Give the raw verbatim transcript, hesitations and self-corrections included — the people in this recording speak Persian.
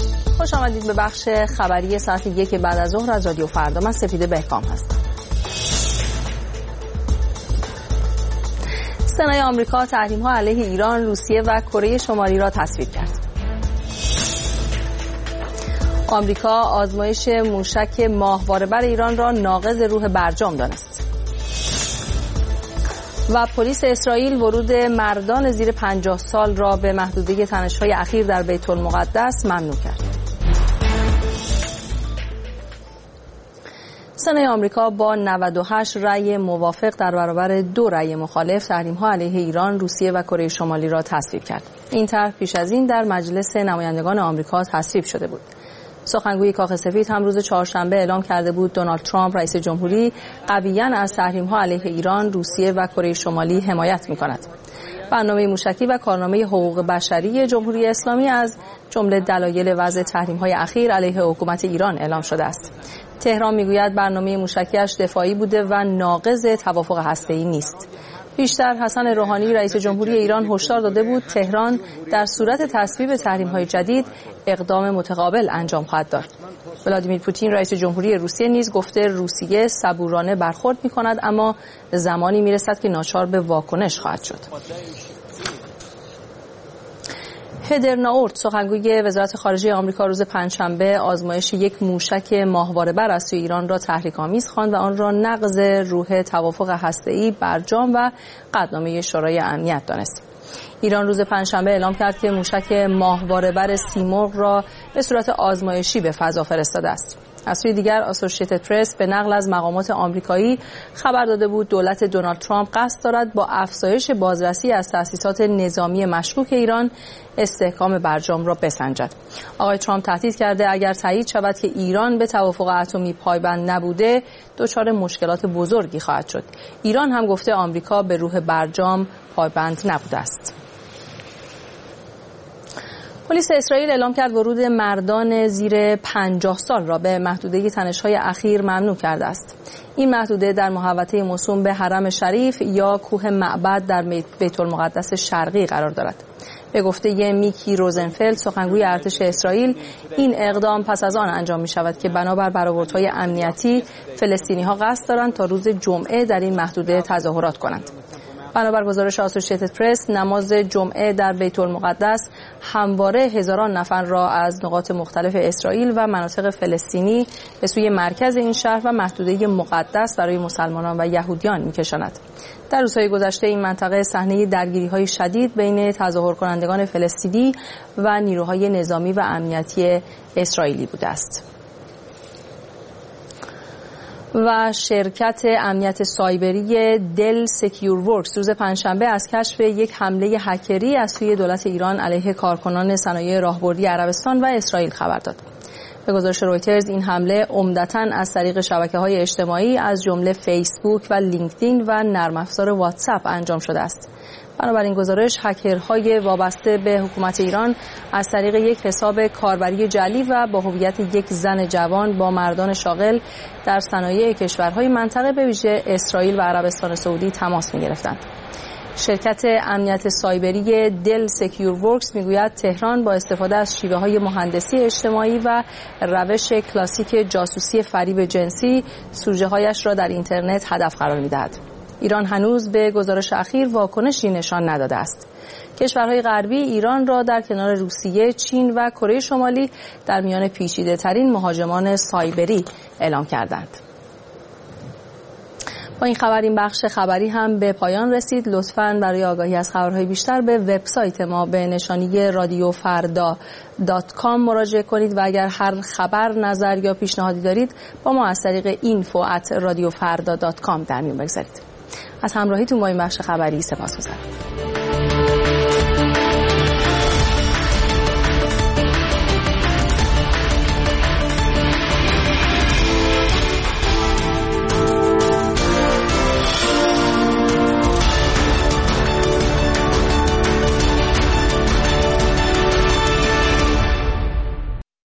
خوش آمدید به بخش خبری ساعت یک بعد از ظهر از رادیو فردا. من سپیده بهکام هستم. سنای آمریکا تحریم‌ها علیه ایران، روسیه و کره شمالی را تصویب کرد. آمریکا آزمایش موشک ماهواره‌بر ایران را ناقض روح برجام دانست. و پلیس اسرائیل ورود مردان زیر پنجاه سال را به محدوده تنش‌های اخیر در بیت المقدس ممنوع کرد. سنای آمریکا با نود و هشت رأی موافق در برابر دو رأی مخالف تحریم‌ها علیه ایران، روسیه و کره شمالی را تصویب کرد. این طرح پیش از این در مجلس نمایندگان آمریکا تصویب شده بود. سخنگوی کاخ سفید هم روز چهارشنبه اعلام کرده بود دونالد ترامپ رئیس جمهوری قویاً از تحریم‌ها علیه ایران، روسیه و کره شمالی حمایت می‌کند. برنامه موشکی و کارنامه حقوق بشری جمهوری اسلامی از جمله دلایل وضع تحریم‌های اخیر علیه حکومت ایران اعلام شده است. تهران میگوید برنامه موشکی‌اش دفاعی بوده و ناقض توافق هسته‌ای نیست. پیشتر حسن روحانی رئیس جمهوری ایران هشدار داده بود تهران در صورت تصویب تحریم‌های جدید اقدام متقابل انجام خواهد داد. ولادیمیر پوتین رئیس جمهوری روسیه نیز گفته روسیه صبورانه برخورد می‌کند اما زمانی میرسد که ناچار به واکنش خواهد شد. هدر ناورت سخنگوی وزارت خارجه آمریکا روز پنجشنبه آزمایش یک موشک ماهواره‌بر از سوی ایران را تحریک‌آمیز خواند و آن را نقض روح توافق هسته‌ای برجام و قطعنامه شورای امنیت دانست. ایران روز پنجشنبه اعلام کرد که موشک ماهواره‌بر سیمرغ را به صورت آزمایشی به فضا فرستاده است. از سوی دیگر اسوسییتد پرس به نقل از مقامات آمریکایی خبر داده بود دولت دونالد ترامپ قصد دارد با افزایش بازرسی از تأسیسات نظامی مشکوک ایران استحکام برجام را بسنجد. آقای ترامپ تهدید کرده اگر تایید شود که ایران به توافق اتمی پایبند نبوده دچار مشکلات بزرگی خواهد شد. ایران هم گفته آمریکا به روح برجام پایبند نبوده است. پلیس اسرائیل اعلام کرد ورود مردان زیر پنجاه سال را به محدوده تنش‌های اخیر ممنوع کرده است. این محدوده در محوطه موسوم به حرم شریف یا کوه معبد در بیت المقدس شرقی قرار دارد. به گفته میکی روزنفلد سخنگوی ارتش اسرائیل این اقدام پس از آن انجام می شود که بنابر برآوردهای امنیتی فلسطینی‌ها قصد دارند تا روز جمعه در این محدوده تظاهرات کنند. بنابر گزارش اسوسییتد پرس نماز جمعه در بیت المقدس همواره هزاران نفر را از نقاط مختلف اسرائیل و مناطق فلسطینی به سوی مرکز این شهر و محدوده مقدس برای مسلمانان و یهودیان می‌کشاند. در روزهای گذشته این منطقه صحنه درگیری‌های شدید بین تظاهر کنندگان فلسطینی و نیروهای نظامی و امنیتی اسرائیلی بوده است. و شرکت امنیت سایبری دل سکیور ورکس روز پنجشنبه از کشف یک حمله هکری از سوی دولت ایران علیه کارکنان صنایع راهبردی عربستان و اسرائیل خبر داد. به گزارش رویترز این حمله عمدتاً از طریق شبکه‌های اجتماعی از جمله فیسبوک و لینکدین و نرم افزار واتساپ انجام شده است. بنابراین گزارش هکرهای وابسته به حکومت ایران از طریق یک حساب کاربری جعلی و با هویت یک زن جوان با مردان شاغل در صنایع کشورهای منطقه به ویژه اسرائیل و عربستان سعودی تماس می‌گرفتند. شرکت امنیت سایبری دل سکیور ورکس میگوید تهران با استفاده از شیوه‌های مهندسی اجتماعی و روش کلاسیک جاسوسی فریب جنسی سوژه‌هایش را در اینترنت هدف قرار می‌دهد. ایران هنوز به گزارش اخیر واکنشی نشان نداده است. کشورهای غربی ایران را در کنار روسیه، چین و کره شمالی در میان پیچیده‌ترین مهاجمان سایبری اعلام کردند. با این خبر این بخش خبری هم به پایان رسید. لطفاً برای آگاهی از خبرهای بیشتر به وبسایت ما به نشانی رادیو فردا دات کام مراجعه کنید و اگر هر خبر، نظر یا پیشنهادی دارید با ما از طریق اینفو ات رادیو فردا دات کام در میون بگذارید. از همراهیتون با این بخش خبری سپاسگزارم.